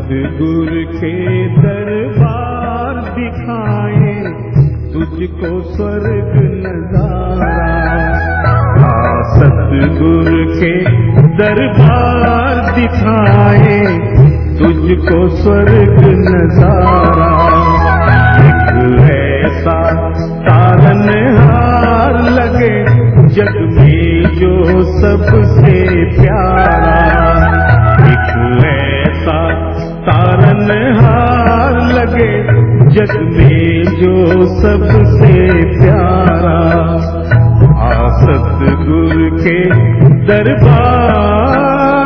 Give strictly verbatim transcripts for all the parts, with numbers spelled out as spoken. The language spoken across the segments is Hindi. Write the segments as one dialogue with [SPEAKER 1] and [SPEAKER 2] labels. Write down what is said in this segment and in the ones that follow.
[SPEAKER 1] सतगुरु के दरबार दिखाए तुझको स्वर्ग नजारा। हाँ, सतगुरु के दरबार दिखाए तुझको स्वर्ग नजारा। एक ऐसा तारनहार लगे जग में जो सबसे प्यारा। एक ऐसा तारनहार लगे जग में जो सबसे प्यारा। आ सतगुरु के दरबार।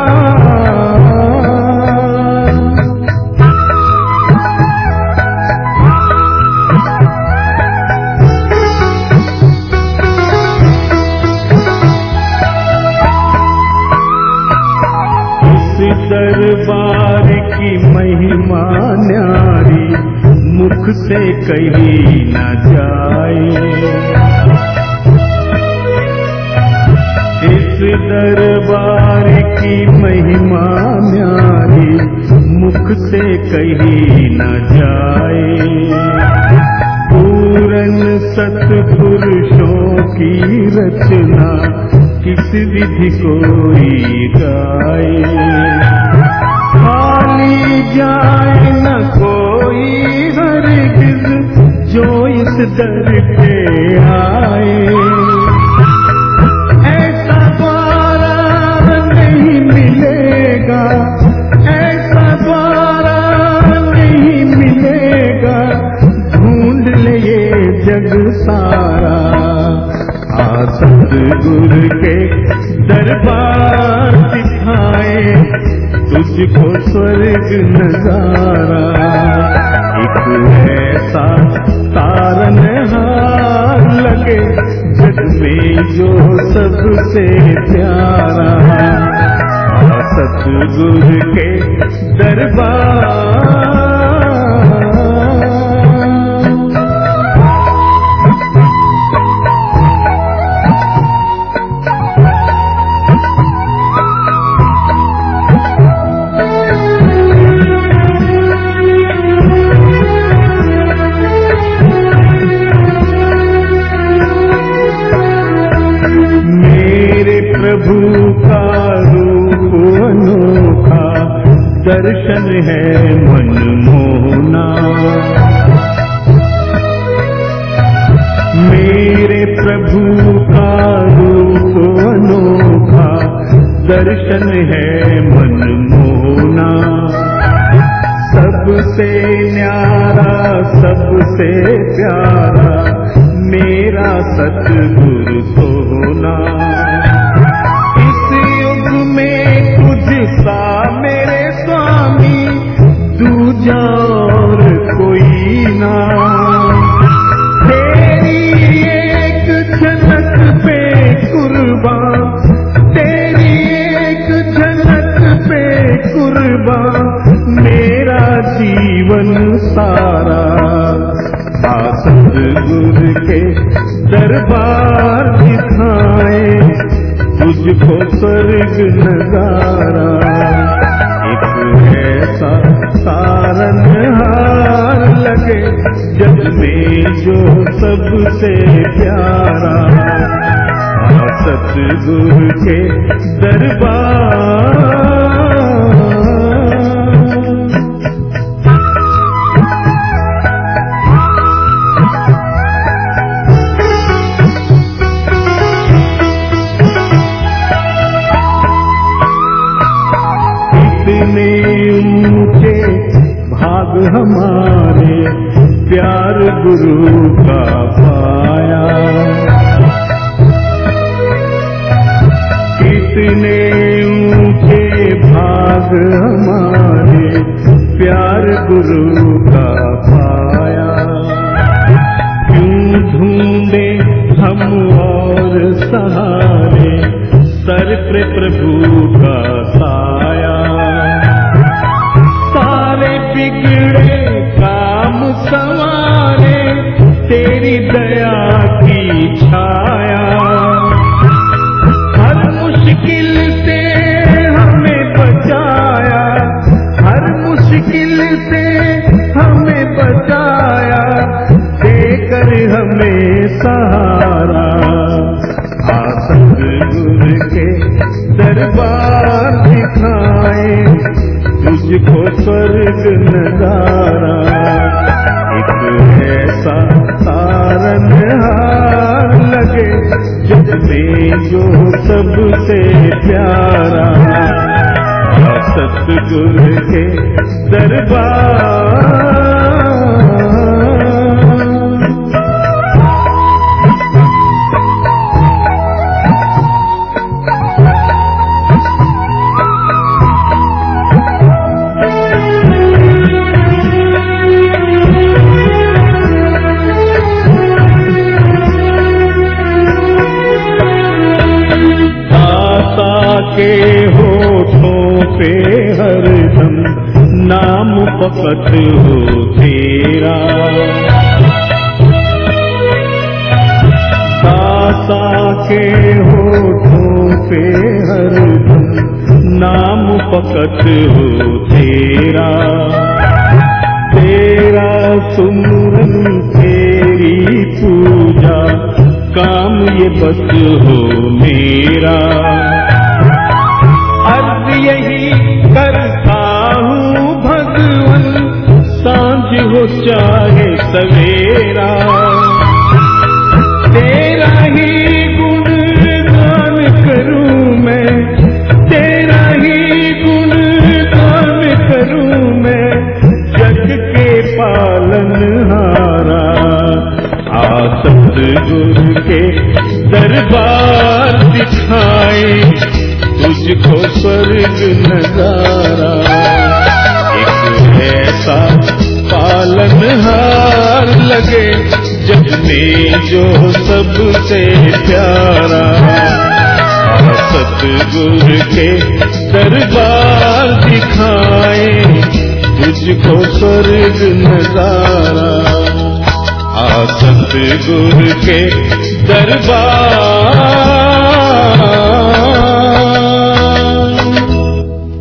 [SPEAKER 1] दरबार की महिमा न्यारी मुख से कही न जाए। इस दरबार की महिमा न्यारी मुख से कही न जाए। पूरन सत्पुरुषों की रचना किस विधि कोई गाए। खाली जाए न कोई हरगिज जो इस दर पे आए। ऐसा द्वारा नहीं मिलेगा, ऐसा द्वारा नहीं मिलेगा, ढूंढ ले ये जग सारा। आ सतगुरु के दरबार दिखाए तुझको स्वर्ग नजारा। एक ऐसा तारनहार लगे जग में जो सबसे प्यारा। आ सतगुरु के दरबार। प्रभु का रूप अनोखा दर्शन है मनमोहना। मेरे प्रभु का रूप अनोखा दर्शन है मनमोहना। सबसे न्यारा सबसे प्यारा मेरा सतगुरु सोना। सा मेरे स्वामी दूजा और कोई ना। तेरी एक झलक पे कुर्बान, तेरी एक झलक पे कुर्बान मेरा जीवन सारा। आ सतगुरु के दरबार दिखाए तुझको स्वर्ग नजारा। एक ऐसा तारनहार लगे जग में जो सबसे प्यारा। आ सतगुरु के दरबार। ऊंचे भाग हमारे प्यार गुरु का पाया। कितने ऊंचे भाग हमारे प्यार गुरु का पाया। क्यों ढूंढे हम और सहारे सर पे प्रभु का साया। बिगड़े काम संवारे तेरी दया की छाया। हर मुश्किल से हमें बचाया, हर मुश्किल तुझको स्वर्ग नजारा। एक ऐसा तारनहार लगे जिसमें जो सबसे प्यारा। सतगुरु के दरबार। के होठों पे हरदम नाम पकत हो तेरा। दाता के होठों पे हरदम नाम पकत हो तेरा। तेरा सुमरन तेरी पूजा काम ये बस हो मेरा। अर्ज यही करता हूँ भगवन सांझ हो चाहे सवेरा। तेरा ही गुणगान करूँ मैं, तेरा ही गुणगान करूँ मैं, जग के पालनहारा। आ सतगुरु के दरबार दिखाए तुझको स्वर्ग नजारा। एक ऐसा पालनहार लगे जग में जो सबसे प्यारा। सतगुरु के दरबार दिखाए तुझको स्वर्ग नजारा। आ सतगुरु के दरबार।